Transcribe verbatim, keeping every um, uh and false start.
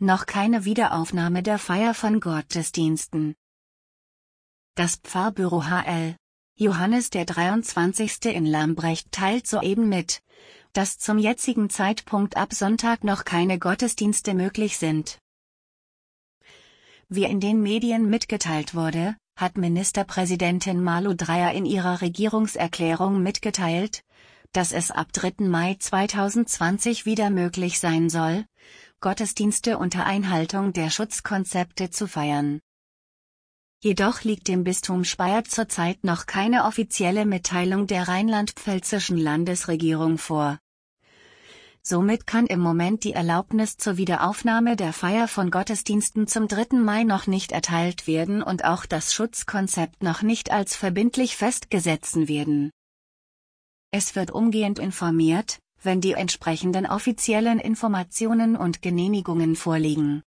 noch keine Wiederaufnahme der Feier von Gottesdiensten. Das Pfarrbüro H L Johannes der dreiundzwanzigste in Lambrecht teilt soeben mit, dass zum jetzigen Zeitpunkt ab Sonntag noch keine Gottesdienste möglich sind. Wie in den Medien mitgeteilt wurde, hat Ministerpräsidentin Malu Dreyer in ihrer Regierungserklärung mitgeteilt, dass es ab dritten Mai zweitausendzwanzig wieder möglich sein soll, Gottesdienste unter Einhaltung der Schutzkonzepte zu feiern. Jedoch liegt dem Bistum Speyer zurzeit noch keine offizielle Mitteilung der rheinland-pfälzischen Landesregierung vor. Somit kann im Moment die Erlaubnis zur Wiederaufnahme der Feier von Gottesdiensten zum dritten Mai noch nicht erteilt werden und auch das Schutzkonzept noch nicht als verbindlich festgesetzt werden. Es wird umgehend informiert, wenn die entsprechenden offiziellen Informationen und Genehmigungen vorliegen.